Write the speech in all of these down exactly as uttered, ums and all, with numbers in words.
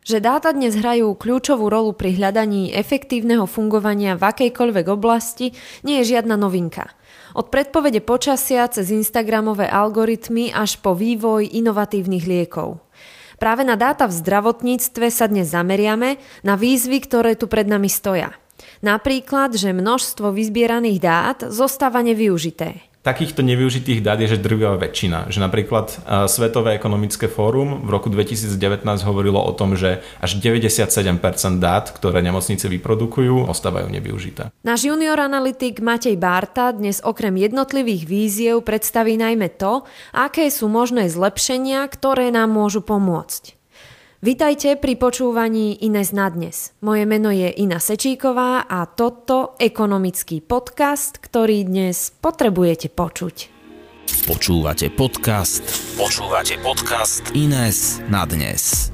Že dáta dnes hrajú kľúčovú rolu pri hľadaní efektívneho fungovania v akejkoľvek oblasti, nie je žiadna novinka. Od predpovede počasia cez Instagramové algoritmy až po vývoj inovatívnych liekov. Práve na dáta v zdravotníctve sa dnes zameriame, na výzvy, ktoré tu pred nami stoja. Napríklad, že množstvo vyzbieraných dát zostáva nevyužité. Takýchto nevyužitých dát je že drvivá väčšina. Že napríklad Svetové ekonomické fórum v roku dvetisícdevätnásť hovorilo o tom, že až deväťdesiatsedem percent dát, ktoré nemocnice vyprodukujú, ostávajú nevyužité. Náš junior analytik Matej Bárta dnes okrem jednotlivých víziev predstaví najmä to, aké sú možné zlepšenia, ktoré nám môžu pomôcť. Vitajte pri počúvaní Ines na dnes. Moje meno je Ina Sečíková a toto ekonomický podcast, ktorý dnes potrebujete počuť. Počúvate podcast. Počúvate podcast Ines na dnes.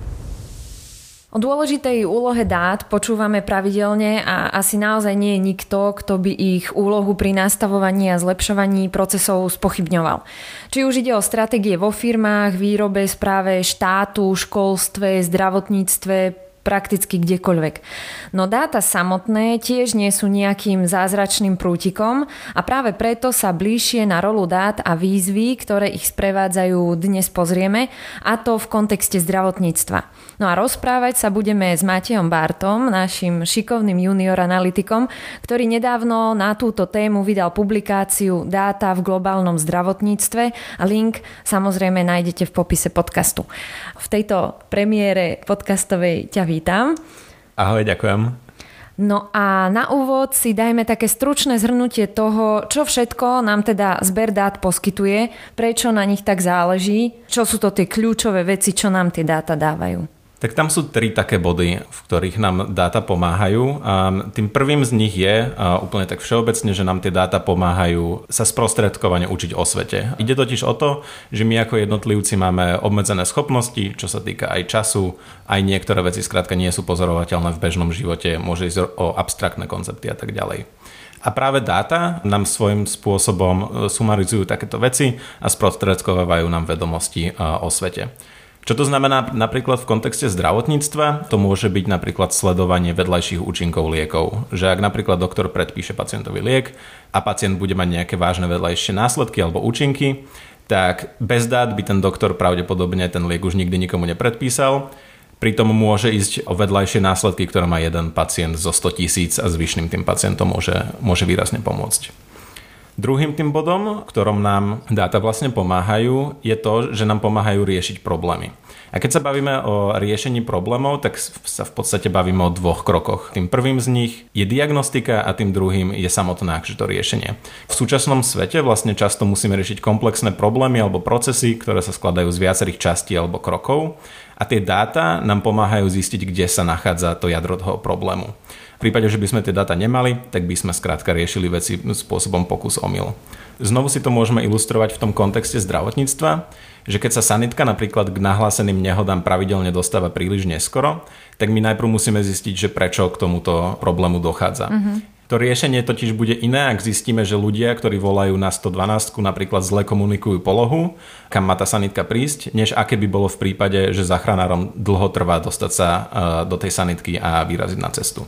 O dôležitej úlohe dát počúvame pravidelne a asi naozaj nie je nikto, kto by ich úlohu pri nastavovaní a zlepšovaní procesov spochybňoval. Či už ide o stratégie vo firmách, výrobe, správe štátu, školstve, zdravotníctve, prakticky kdekoľvek. No dáta samotné tiež nie sú nejakým zázračným prútikom a práve preto sa bližšie na rolu dát a výzvy, ktoré ich sprevádzajú, dnes pozrieme, a to v kontexte zdravotníctva. No a rozprávať sa budeme s Matejom Bártom, našim šikovným junior analytikom, ktorý nedávno na túto tému vydal publikáciu Dáta v globálnom zdravotníctve a link samozrejme nájdete v popise podcastu. V tejto premiére podcastovej ťa vítam. Ahoj, ďakujem. No a na úvod si dajme také stručné zhrnutie toho, čo všetko nám teda zber dát poskytuje, prečo na nich tak záleží, čo sú to tie kľúčové veci, čo nám tie dáta dávajú. Tak tam sú tri také body, v ktorých nám dáta pomáhajú. A tým prvým z nich je úplne tak všeobecne, že nám tie dáta pomáhajú sa sprostredkovane učiť o svete. Ide totiž o to, že my ako jednotlivci máme obmedzené schopnosti, čo sa týka aj času, aj niektoré veci skrátka nie sú pozorovateľné v bežnom živote, môže ísť o abstraktné koncepty a tak ďalej. A práve dáta nám svojím spôsobom sumarizujú takéto veci a sprostredkovajú nám vedomosti o svete. Čo to znamená napríklad v kontexte zdravotníctva? To môže byť napríklad sledovanie vedľajších účinkov liekov. Že ak napríklad doktor predpíše pacientovi liek a pacient bude mať nejaké vážne vedľajšie následky alebo účinky, tak bez dát by ten doktor pravdepodobne ten liek už nikdy nikomu nepredpísal. Pritom môže ísť o vedľajšie následky, ktoré má jeden pacient zo sto tisíc a zvyšným tým pacientom môže, môže výrazne pomôcť. Druhým tým bodom, ktorom nám dáta vlastne pomáhajú, je to, že nám pomáhajú riešiť problémy. A keď sa bavíme o riešení problémov, tak sa v podstate bavíme o dvoch krokoch. Tým prvým z nich je diagnostika a tým druhým je samotné to riešenie. V súčasnom svete vlastne často musíme riešiť komplexné problémy alebo procesy, ktoré sa skladajú z viacerých častí alebo krokov. A tie dáta nám pomáhajú zistiť, kde sa nachádza to jadro toho problému. V prípade, že by sme tie dáta nemali, tak by sme skrátka riešili veci spôsobom pokus omyl. Znovu si to môžeme ilustrovať v tom kontexte zdravotníctva, že keď sa sanitka napríklad k nahláseným nehodám pravidelne dostáva príliš neskoro, tak my najprv musíme zistiť, že prečo k tomuto problému dochádza. Mm-hmm. To riešenie totiž bude iné, ak zistíme, že ľudia, ktorí volajú na sto dvanásť, napríklad zle komunikujú polohu, kam má tá sanitka prísť, než aké by bolo v prípade, že záchranárom dlho trvá dostať sa do tej sanitky a vyraziť na cestu.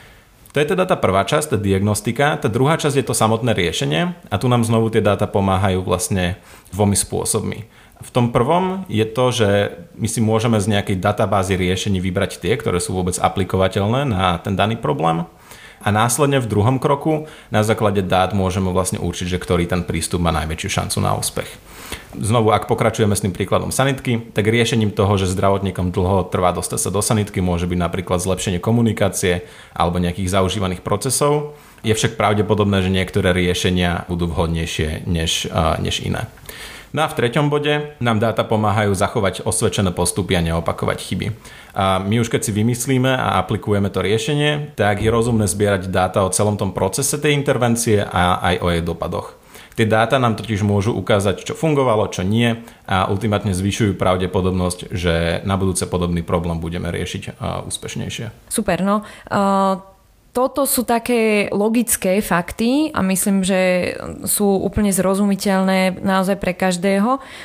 To je teda tá prvá časť, tá diagnostika. Tá druhá časť je to samotné riešenie a tu nám znovu tie dáta pomáhajú vlastne dvomi spôsobmi. V tom prvom je to, že my si môžeme z nejakej databázy riešení vybrať tie, ktoré sú vôbec aplikovateľné na ten daný problém. A následne v druhom kroku na základe dát môžeme vlastne určiť, že ktorý ten prístup má najväčšiu šancu na úspech. Znovu, ak pokračujeme s tým príkladom sanitky, tak riešením toho, že zdravotníkom dlho trvá dostať sa do sanitky, môže byť napríklad zlepšenie komunikácie alebo nejakých zaužívaných procesov. Je však pravdepodobné, že niektoré riešenia budú vhodnejšie než, než iné. No a v treťom bode nám dáta pomáhajú zachovať osvedčené postupy a neopakovať chyby. A my už keď si vymyslíme a aplikujeme to riešenie, tak je rozumné zbierať dáta o celom tom procese tej intervencie a aj o jej dopadoch. Tie dáta nám totiž môžu ukázať, čo fungovalo, čo nie a ultimátne zvyšujú pravdepodobnosť, že na budúce podobný problém budeme riešiť úspešnejšie. Super, no. Uh... Toto sú také logické fakty a myslím, že sú úplne zrozumiteľné naozaj pre každého.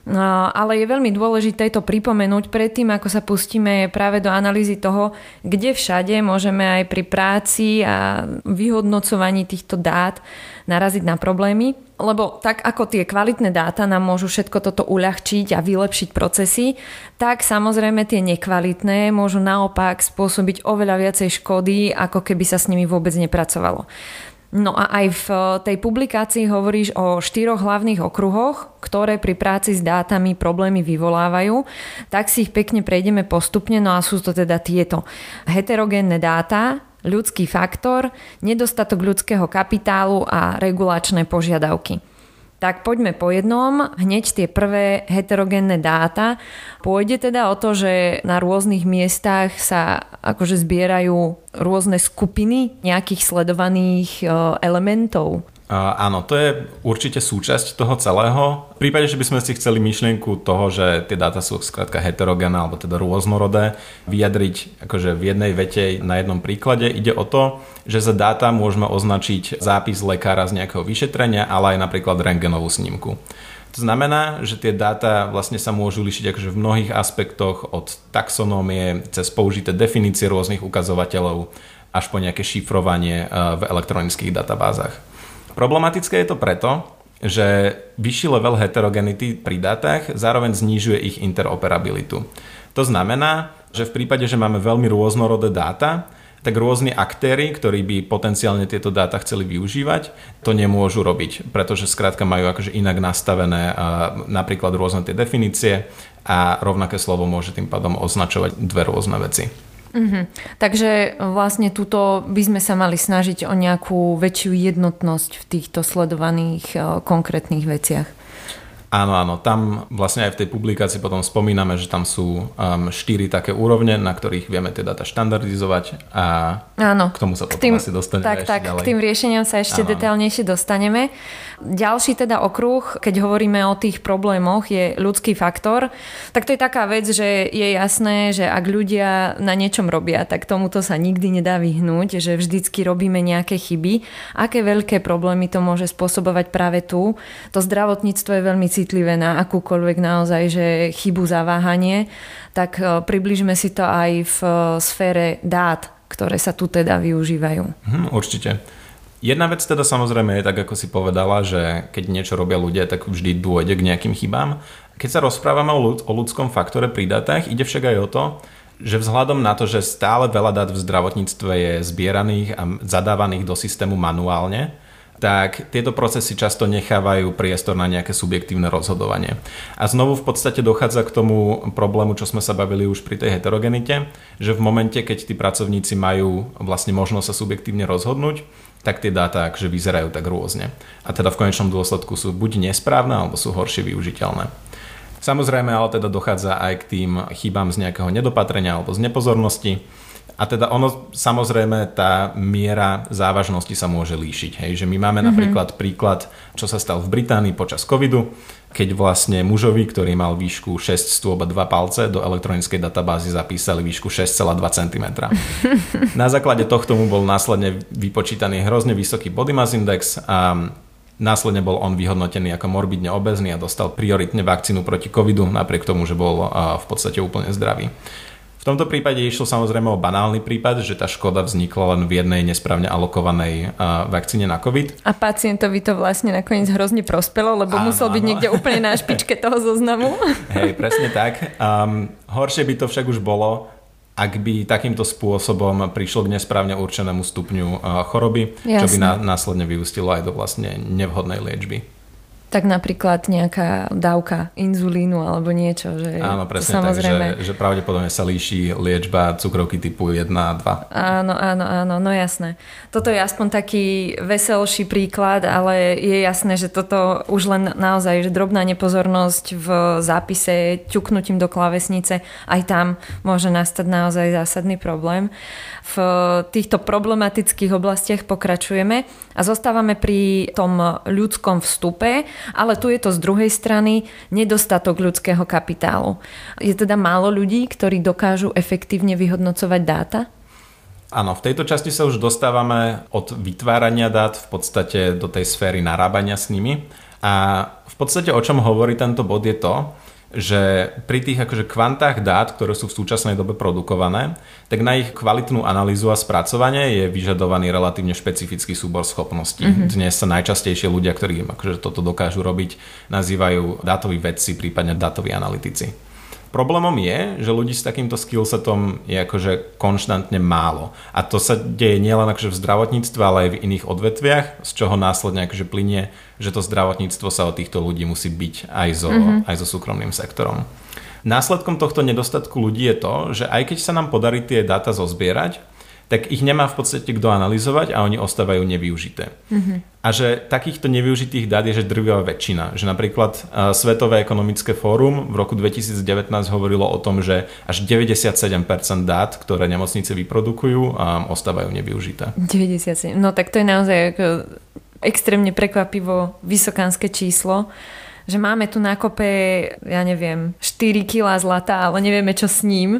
No, ale je veľmi dôležité to pripomenúť predtým, ako sa pustíme práve do analýzy toho, kde všade môžeme aj pri práci a vyhodnocovaní týchto dát naraziť na problémy. Lebo tak ako tie kvalitné dáta nám môžu všetko toto uľahčiť a vylepšiť procesy, tak samozrejme tie nekvalitné môžu naopak spôsobiť oveľa viacej škody, ako keby sa s nimi vôbec nepracovalo. No a aj v tej publikácii hovoríš o štyroch hlavných okruhoch, ktoré pri práci s dátami problémy vyvolávajú. Tak si ich pekne prejdeme postupne, no a sú to teda tieto. Heterogénne dáta, ľudský faktor, nedostatok ľudského kapitálu a regulačné požiadavky. Tak poďme po jednom. Hneď tie prvé heterogénne dáta. Pôjde teda o to, že na rôznych miestach sa akože zbierajú rôzne skupiny nejakých sledovaných elementov. Uh, áno, to je určite súčasť toho celého. V prípade, že by sme si chceli myšlienku toho, že tie dáta sú skrátka heterogénne alebo teda rôznorodé, vyjadriť akože v jednej vete na jednom príklade, ide o to, že za dáta môžeme označiť zápis lekára z nejakého vyšetrenia, ale aj napríklad rentgenovú snímku. To znamená, že tie dáta vlastne sa môžu líšiť akože v mnohých aspektoch od taxonómie cez použité definície rôznych ukazovateľov až po nejaké šifrovanie v elektronických databázach. Problematické je to preto, že vyšší level heterogenity pri dátach zároveň znižuje ich interoperabilitu. To znamená, že v prípade, že máme veľmi rôznorodé dáta, tak rôzni aktéri, ktorí by potenciálne tieto dáta chceli využívať, to nemôžu robiť, pretože skrátka majú akože inak nastavené napríklad rôzne tie definície a rovnaké slovo môže tým pádom označovať dve rôzne veci. Mm-hmm. Takže vlastne tuto by sme sa mali snažiť o nejakú väčšiu jednotnosť v týchto sledovaných uh, konkrétnych veciach. Áno, áno, tam vlastne aj v tej publikácii potom spomíname, že tam sú um, štyri také úrovne, na ktorých vieme tie dáta štandardizovať a áno, k tomu sa potom tým, asi dostaneme tak, ešte tak, ďalej. K tým riešeniam sa ešte áno, detailnejšie dostaneme. Ďalší teda okruh, keď hovoríme o tých problémoch, je ľudský faktor. Tak to je taká vec, že je jasné, že ak ľudia na niečom robia, tak tomuto sa nikdy nedá vyhnúť, že vždycky robíme nejaké chyby. Aké veľké problémy to môže spôsobovať práve tu? To zdravotníctvo je veľmi citlivé na akúkoľvek naozaj, že chybu, zaváhanie, tak približme si to aj v sfére dát, ktoré sa tu teda využívajú. Hm, určite. Jedna vec teda samozrejme je tak, ako si povedala, že keď niečo robia ľudia, tak vždy dôjde k nejakým chybám. Keď sa rozprávame o, ľud- o ľudskom faktore pri dátach, ide však aj o to, že vzhľadom na to, že stále veľa dát v zdravotníctve je zbieraných a zadávaných do systému manuálne, tak tieto procesy často nechávajú priestor na nejaké subjektívne rozhodovanie. A znovu v podstate dochádza k tomu problému, čo sme sa bavili už pri tej heterogenite, že v momente, keď tí pracovníci majú vlastne možnosť sa subjektívne rozhodnúť, tak tie dáta akže vyzerajú tak rôzne. A teda v konečnom dôsledku sú buď nesprávne, alebo sú horšie využiteľné. Samozrejme, ale teda dochádza aj k tým chybám z nejakého nedopatrenia alebo z nepozornosti. A teda ono, samozrejme, tá miera závažnosti sa môže líšiť. Hej? Že my máme mm-hmm. napríklad príklad, čo sa stalo v Británii počas covidu, keď vlastne mužovi, ktorý mal výšku šesť stôp a dva palce, do elektronickej databázy zapísali výšku šesť celá dva centimetra. Na základe tohto mu bol následne vypočítaný hrozne vysoký body mass index a následne bol on vyhodnotený ako morbidne obézny a dostal prioritne vakcínu proti covidu, napriek tomu, že bol v podstate úplne zdravý. V tomto prípade išlo samozrejme o banálny prípad, že tá škoda vznikla len v jednej nesprávne alokovanej uh, vakcíne na COVID. A pacientovi to vlastne nakoniec hrozne prospelo, lebo áno, musel byť áno. niekde úplne na špičke toho zoznamu. Hej, presne tak. Um, horšie by to však už bolo, ak by takýmto spôsobom prišlo k nesprávne určenému stupňu uh, choroby, Jasne. čo by na, následne vyústilo aj do vlastne nevhodnej liečby. Tak napríklad nejaká dávka inzulínu alebo niečo. Že áno, presne samozrejme... tak, že, že pravdepodobne sa líši liečba cukrovky typu jedna a dva. Áno, áno, áno, no jasné. Toto je aspoň taký veselší príklad, ale je jasné, že toto už len naozaj, že drobná nepozornosť v zápise, ťuknutím do klávesnice, aj tam môže nastať naozaj zásadný problém. V týchto problematických oblastiach pokračujeme a zostávame pri tom ľudskom vstupe, ale tu je to z druhej strany nedostatok ľudského kapitálu. Je teda málo ľudí, ktorí dokážu efektívne vyhodnocovať dáta? Áno, v tejto časti sa už dostávame od vytvárania dát v podstate do tej sféry narábania s nimi A v podstate o čom hovorí tento bod je to, že pri tých akože kvantách dát, ktoré sú v súčasnej dobe produkované, tak na ich kvalitnú analýzu a spracovanie je vyžadovaný relatívne špecifický súbor schopností. Mm-hmm. Dnes sa najčastejšie ľudia, ktorí akože toto dokážu robiť, nazývajú dátoví vedci, prípadne dátoví analytici. Problémom je, že ľudí s takýmto skillsetom je akože konštantne málo. A to sa deje nielen akože v zdravotníctve, ale aj v iných odvetviach, z čoho následne akože plynie, že to zdravotníctvo sa od týchto ľudí musí byť aj so, mm-hmm. aj so súkromným sektorom. Následkom tohto nedostatku ľudí je to, že aj keď sa nám podarí tie dáta zozbierať, tak ich nemá v podstate kto analyzovať a oni ostávajú nevyužité. Mm-hmm. A že takýchto nevyužitých dát je že drvivá väčšina. Že napríklad uh, Svetové ekonomické fórum v roku dvetisícdevätnásť hovorilo o tom, že až deväťdesiatsedem percent dát, ktoré nemocnice vyprodukujú, um, ostávajú nevyužité. deväťdesiatsedem No tak to je naozaj ako extrémne prekvapivo vysokánske číslo, že máme tu na kope, ja neviem, štyri kilá zlata, ale nevieme, čo s ním.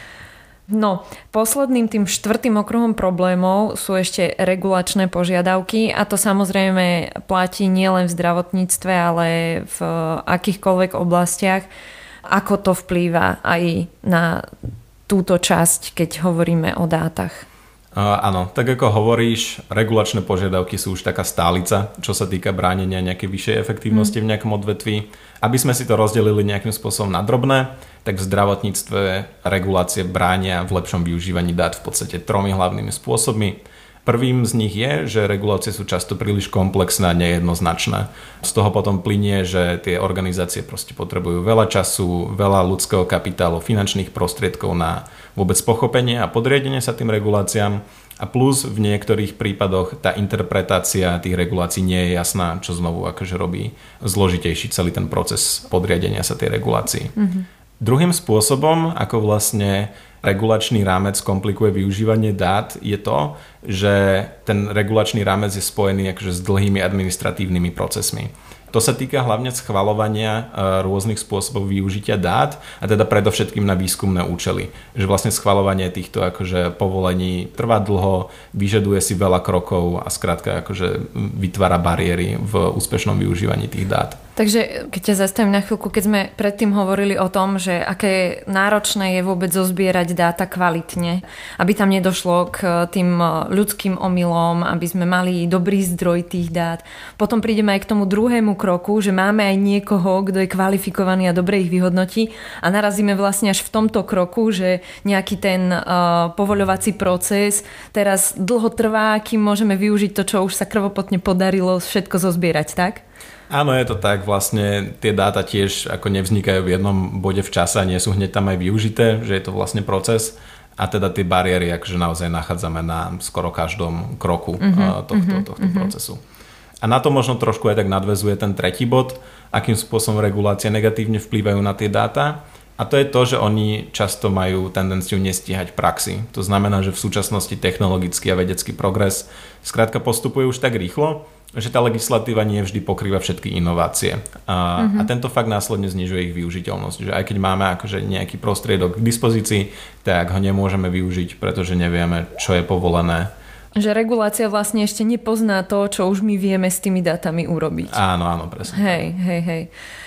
No, posledným tým štvrtým okruhom problémov sú ešte regulačné požiadavky a to samozrejme platí nielen v zdravotníctve, ale v akýchkoľvek oblastiach. Ako to vplýva aj na túto časť, keď hovoríme o dátach? Uh, áno, tak ako hovoríš, regulačné požiadavky sú už taká stálica, čo sa týka bránenia nejakej vyššej efektívnosti mm. v nejakom odvetví. Aby sme si to rozdelili nejakým spôsobom na drobné, tak v zdravotníctve regulácie bránia v lepšom využívaní dát v podstate tromi hlavnými spôsobmi. Prvým z nich je, že regulácie sú často príliš komplexné a nejednoznačné. Z toho potom plynie, že tie organizácie proste potrebujú veľa času, veľa ľudského kapitálu, finančných prostriedkov na vôbec pochopenie a podriadenie sa tým reguláciám. A plus v niektorých prípadoch tá interpretácia tých regulácií nie je jasná, čo znovu akože robí zložitejší celý ten proces podriadenia sa tej regulácii. Mm-hmm. Druhým spôsobom, ako vlastne regulačný rámec komplikuje využívanie dát, je to, že ten regulačný rámec je spojený akože s dlhými administratívnymi procesmi. To sa týka hlavne schvaľovania rôznych spôsobov využitia dát a teda predovšetkým na výskumné účely. Že vlastne schvaľovanie týchto akože povolení trvá dlho, vyžaduje si veľa krokov a skrátka akože vytvára bariéry v úspešnom využívaní tých dát. Takže keď ťa zastavím na chvíľku, keď sme predtým hovorili o tom, že aké náročné je vôbec zozbierať dáta kvalitne, aby tam nedošlo k tým ľudským omylom, aby sme mali dobrý zdroj tých dát. Potom prídeme aj k tomu druhému kroku, že máme aj niekoho, kto je kvalifikovaný a dobre ich vyhodnotí a narazíme vlastne až v tomto kroku, že nejaký ten uh, povoľovací proces teraz dlho trvá, kým môžeme využiť to, čo už sa krvopotne podarilo všetko zozbierať, tak? Áno, je to tak, vlastne tie dáta tiež ako nevznikajú v jednom bode v čase a nie sú hneď tam aj využité, že je to vlastne proces a teda tie bariéry akože naozaj nachádzame na skoro každom kroku mm-hmm, tohto, tohto mm-hmm. procesu. A na to možno trošku aj tak nadväzuje ten tretí bod, akým spôsobom regulácie negatívne vplývajú na tie dáta. A to je to, že oni často majú tendenciu nestíhať praxi. To znamená, že v súčasnosti technologický a vedecký progres skrátka postupuje už tak rýchlo, že tá legislatíva nie vždy pokrýva všetky inovácie. A, mm-hmm. a tento fakt následne znižuje ich využiteľnosť. Že aj keď máme akože nejaký prostriedok k dispozícii, tak ho nemôžeme využiť, pretože nevieme, čo je povolené. Že regulácia vlastne ešte nepozná to, čo už my vieme s tými dátami urobiť. Áno, áno, presne. Hej, hej, hej.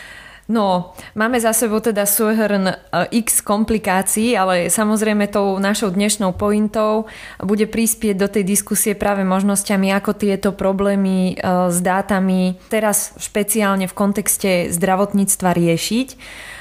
No, máme za sebou teda súhrn x komplikácií, ale samozrejme tou našou dnešnou pointou bude prispieť do tej diskusie práve možnosťami, ako tieto problémy s dátami teraz špeciálne v kontexte zdravotníctva riešiť.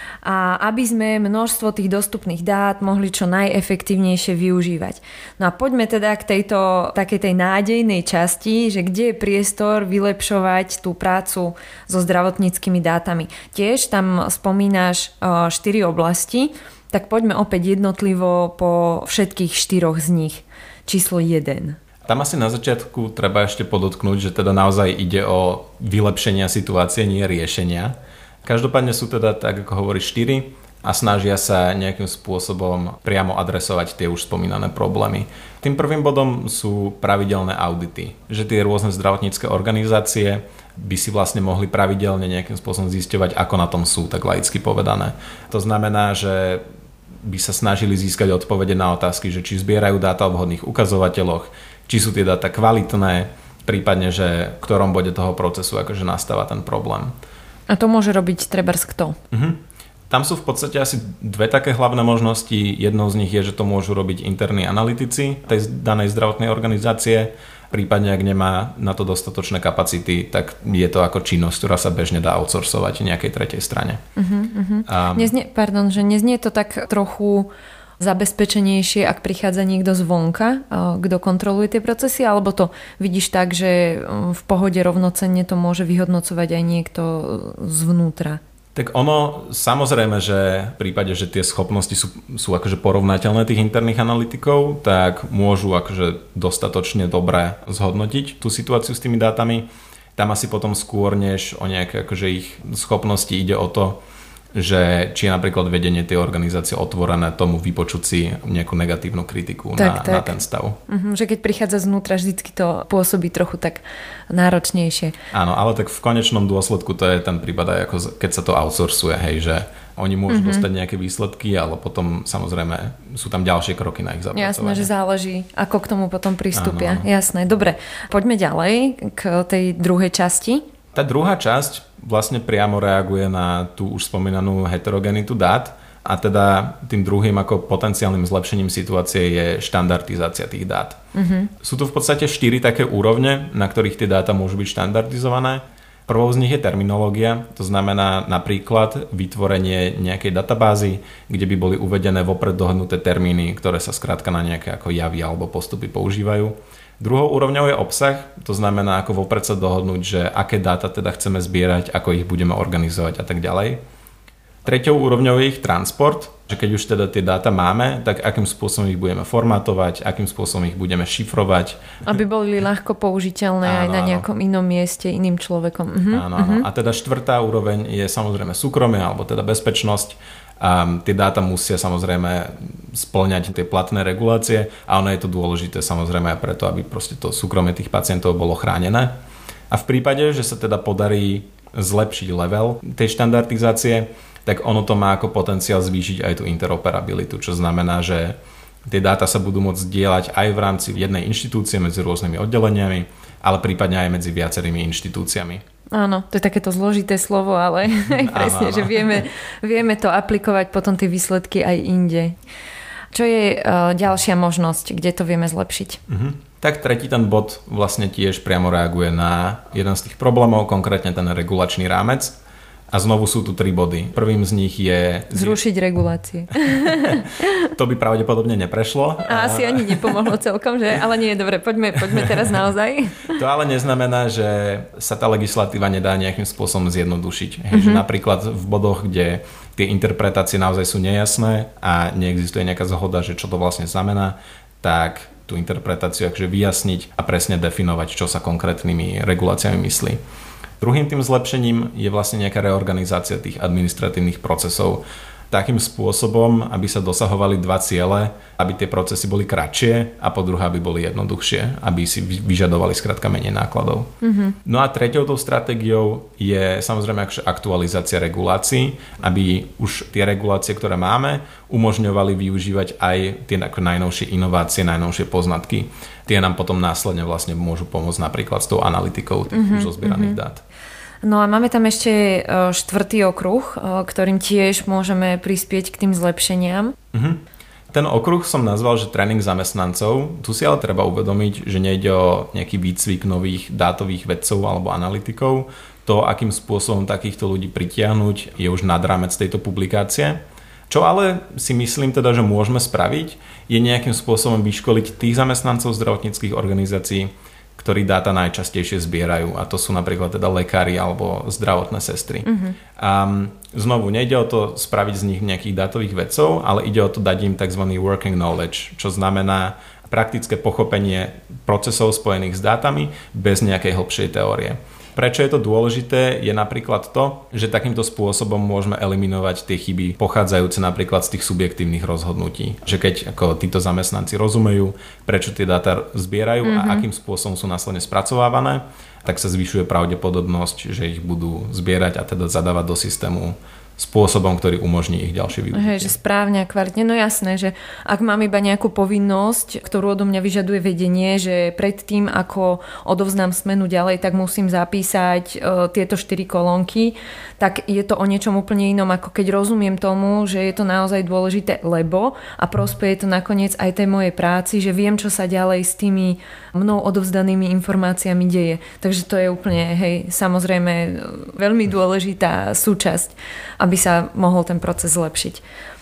A aby sme množstvo tých dostupných dát mohli čo najefektívnejšie využívať. No a poďme teda k tejto takej tej nádejnej časti, že kde je priestor vylepšovať tú prácu so zdravotníckymi dátami. Tiež tam spomínaš štyri oblasti, tak poďme opäť jednotlivo po všetkých štyroch z nich. Číslo jeden. Tam asi na začiatku treba ešte podotknúť, že teda naozaj ide o vylepšenia situácie, nie riešenia. Každopádne sú teda, tak ako hovorí, štyri a snažia sa nejakým spôsobom priamo adresovať tie už spomínané problémy. Tým prvým bodom sú pravidelné audity, že tie rôzne zdravotnícke organizácie by si vlastne mohli pravidelne nejakým spôsobom zisťovať, ako na tom sú, tak laicky povedané. To znamená, že by sa snažili získať odpovede na otázky, že či zbierajú dáta o vhodných ukazovateľoch, či sú tie dáta kvalitné, prípadne, že v ktorom bode toho procesu akože nastáva ten problém. A to môže robiť trebárs kto? Uh-huh. Tam sú v podstate asi dve také hlavné možnosti. Jednou z nich je, že to môžu robiť interní analytici tej danej zdravotnej organizácie. Prípadne, ak nemá na to dostatočné kapacity, tak je to ako činnosť, ktorá sa bežne dá outsourcovať nejakej tretej strane. Uh-huh, uh-huh. Um, neznie, pardon, že neznie to tak trochu zabezpečenejšie, ak prichádza niekto zvonka, kto kontroluje tie procesy, alebo to vidíš tak, že v pohode rovnocenne to môže vyhodnocovať aj niekto zvnútra? Tak ono, samozrejme, že v prípade, že tie schopnosti sú, sú akože porovnateľné tých interných analytikov, tak môžu akože dostatočne dobre zhodnotiť tú situáciu s tými dátami. Tam asi potom skôr, než o nejaké akože ich schopnosti ide o to, že či je napríklad vedenie tej organizácie otvorené tomu vypočuť si nejakú negatívnu kritiku tak, na, tak. na ten stav. Uh-huh, že keď prichádza znútra, vždycky to pôsobí trochu tak náročnejšie. Áno, ale tak v konečnom dôsledku to je ten prípad aj ako keď sa to outsourcuje, hej, že oni môžu uh-huh. dostať nejaké výsledky, ale potom samozrejme sú tam ďalšie kroky na ich zapracovanie. Jasné, že záleží, ako k tomu potom pristúpia. Áno, áno. Jasné, dobre. Poďme ďalej k tej druhej časti. Tá druhá časť vlastne priamo reaguje na tú už spomínanú heterogenitu dát a teda tým druhým ako potenciálnym zlepšením situácie je štandardizácia tých dát. Uh-huh. Sú tu v podstate štyri také úrovne, na ktorých tie dáta môžu byť štandardizované. Prvou z nich je terminológia, to znamená napríklad vytvorenie nejakej databázy, kde by boli uvedené vopred dohodnuté termíny, ktoré sa skrátka na nejaké ako javy alebo postupy používajú. Druhou úrovňou je obsah, to znamená ako vopred sa dohodnúť, že aké dáta teda chceme zbierať, ako ich budeme organizovať a tak ďalej. Treťou úrovňou je ich transport, že keď už teda tie dáta máme, tak akým spôsobom ich budeme formátovať, akým spôsobom ich budeme šifrovať. Aby boli ľahko použiteľné áno, aj na nejakom áno. inom mieste, iným človekom. Uh-huh, áno, áno. Uh-huh. A teda štvrtá úroveň je samozrejme súkromie, alebo teda bezpečnosť. A tie dáta musia samozrejme spĺňať tie platné regulácie a ono je to dôležité samozrejme aj preto, aby proste to súkromie tých pacientov bolo chránené. A v prípade, že sa teda podarí zlepšiť level tej štandardizácie, tak ono to má ako potenciál zvýšiť aj tú interoperabilitu, čo znamená, že tie dáta sa budú môcť zdieľať aj v rámci jednej inštitúcie medzi rôznymi oddeleniami, ale prípadne aj medzi viacerými inštitúciami. Áno, to je takéto zložité slovo, ale presne, áno, áno. že vieme, vieme to aplikovať potom tie výsledky aj inde. Čo je uh, ďalšia možnosť, kde to vieme zlepšiť? Uh-huh. Tak tretí ten bod vlastne tiež priamo reaguje na jeden z tých problémov, konkrétne ten regulačný rámec. A znovu sú tu tri body. Prvým z nich je... Zrušiť regulácie. To by pravdepodobne neprešlo. A asi ani nepomohlo celkom, že? Ale nie, dobre, poďme, poďme teraz naozaj. To ale neznamená, že sa tá legislatíva nedá nejakým spôsobom zjednodušiť. Mm-hmm. Že napríklad v bodoch, kde tie interpretácie naozaj sú nejasné a neexistuje nejaká zhoda, že čo to vlastne znamená, tak tú interpretáciu akože vyjasniť a presne definovať, čo sa konkrétnymi reguláciami myslí. Druhým tým zlepšením je vlastne nejaká reorganizácia tých administratívnych procesov takým spôsobom, aby sa dosahovali dva ciele, aby tie procesy boli kratšie a po druhé, aby boli jednoduchšie, aby si vyžadovali skrátka menej nákladov. Mm-hmm. No a treťou tou stratégiou je samozrejme aktualizácia regulácií, aby už tie regulácie, ktoré máme, umožňovali využívať aj tie najnovšie inovácie, najnovšie poznatky. Tie nám potom následne vlastne môžu pomôcť napríklad s tou analytikou tých mm-hmm. už zozbieraných mm-hmm. dát. No a máme tam ešte štvrtý okruh, ktorým tiež môžeme prispieť k tým zlepšeniam. Mm-hmm. Ten okruh som nazval, že tréning zamestnancov. Tu si ale treba uvedomiť, že nejde o nejaký výcvik nových dátových vedcov alebo analytikov. To, akým spôsobom takýchto ľudí pritiahnuť, je už nad rámec tejto publikácie. Čo ale si myslím teda, že môžeme spraviť, je nejakým spôsobom vyškoliť tých zamestnancov zdravotníckych organizácií, ktorí dáta najčastejšie zbierajú, a to sú napríklad teda lekári alebo zdravotné sestry. Uh-huh. A znovu nejde o to spraviť z nich nejakých dátových vedcov, ale ide o to dať im tzv. Working knowledge, čo znamená praktické pochopenie procesov spojených s dátami bez nejakej hlbšej teórie. Prečo je to dôležité, je napríklad to, že takýmto spôsobom môžeme eliminovať tie chyby pochádzajúce napríklad z tých subjektívnych rozhodnutí. Že keď ako títo zamestnanci rozumejú, prečo tie dáta zbierajú mm-hmm. a akým spôsobom sú následne spracovávané, tak sa zvyšuje pravdepodobnosť, že ich budú zbierať a teda zadávať do systému spôsobom, ktorý umožní ich ďalšie využitie. Hej, že správne a kvalitne. No jasné, že ak mám iba nejakú povinnosť, ktorú odo mňa vyžaduje vedenie, že predtým, ako odovzdám smenu ďalej, tak musím zapísať e, tieto štyri kolónky, tak je to o niečom úplne inom, ako keď rozumiem tomu, že je to naozaj dôležité, lebo a prospeje to nakoniec aj tej mojej práci, že viem, čo sa ďalej s tými mnou odovzdanými informáciami deje. Takže to je úplne, hej, samozrejme veľmi dôležitá súčasť, aby sa mohol ten proces zlepšiť.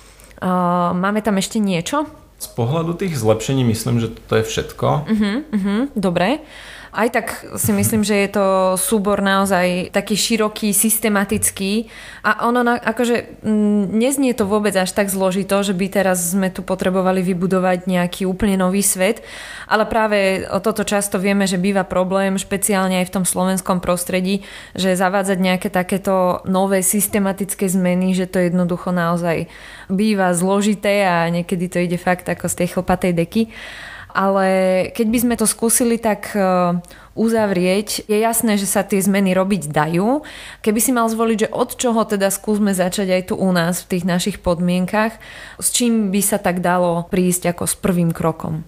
Uh, máme tam ešte niečo? Z pohľadu tých zlepšení myslím, že to je všetko. Uh-huh, uh-huh, dobre. Aj tak si myslím, že je to súbor naozaj taký široký, systematický a ono na, akože m, neznie to vôbec až tak zložito, že by teraz sme tu potrebovali vybudovať nejaký úplne nový svet, ale práve o toto často vieme, že býva problém, špeciálne aj v tom slovenskom prostredí, že zavádzať nejaké takéto nové systematické zmeny, že to jednoducho naozaj býva zložité a niekedy to ide fakt ako z tej chlpatej deky. Ale keď by sme to skúsili tak uzavrieť, je jasné, že sa tie zmeny robiť dajú. Keby si mal zvoliť, že od čoho teda skúsme začať aj tu u nás v tých našich podmienkach, s čím by sa tak dalo prísť ako s prvým krokom?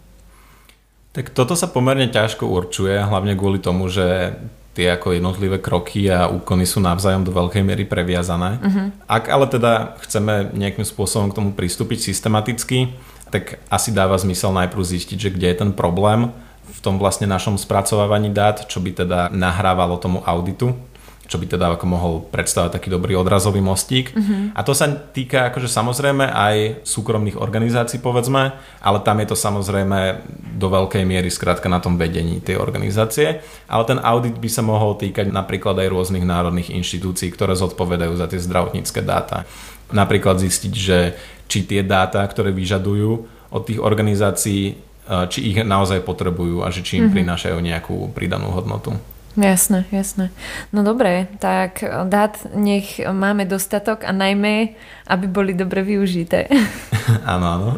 Tak toto sa pomerne ťažko určuje, hlavne kvôli tomu, že tie ako jednotlivé kroky a úkony sú navzájom do veľkej miery previazané. Uh-huh. Ak ale teda chceme nejakým spôsobom k tomu pristúpiť systematicky, tak asi dáva zmysel najprv zistiť, že kde je ten problém v tom vlastne našom spracovávaní dát, čo by teda nahrávalo tomu auditu, čo by teda ako mohol predstavať taký dobrý odrazový mostík. Mm-hmm. A to sa týka akože samozrejme aj súkromných organizácií, povedzme, ale tam je to samozrejme do veľkej miery skrátka na tom vedení tej organizácie, ale ten audit by sa mohol týkať napríklad aj rôznych národných inštitúcií, ktoré zodpovedajú za tie zdravotnícke dáta. Napríklad zistiť, že či tie dáta, ktoré vyžadujú od tých organizácií, či ich naozaj potrebujú a že či im mm-hmm. prinášajú nejakú pridanú hodnotu. Jasné, jasné. No dobre, tak dát nech máme dostatok a najmä, aby boli dobre využité. Áno, áno.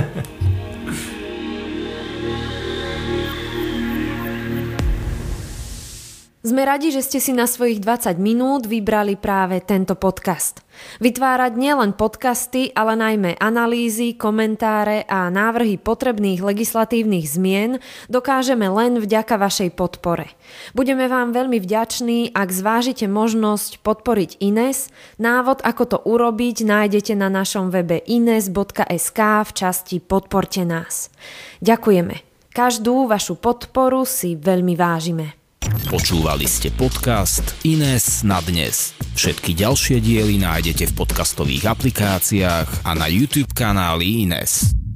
Sme radi, že ste si na svojich dvadsať minút vybrali práve tento podcast. Vytvárať nielen podcasty, ale najmä analýzy, komentáre a návrhy potrebných legislatívnych zmien dokážeme len vďaka vašej podpore. Budeme vám veľmi vďační, ak zvážite možnosť podporiť Ines. Návod, ako to urobiť, nájdete na našom webe ines bodka es ká v časti Podporte nás. Ďakujeme. Každú vašu podporu si veľmi vážime. Počúvali ste podcast Ines na dnes. Všetky ďalšie diely nájdete v podcastových aplikáciách a na YouTube kanáli Ines.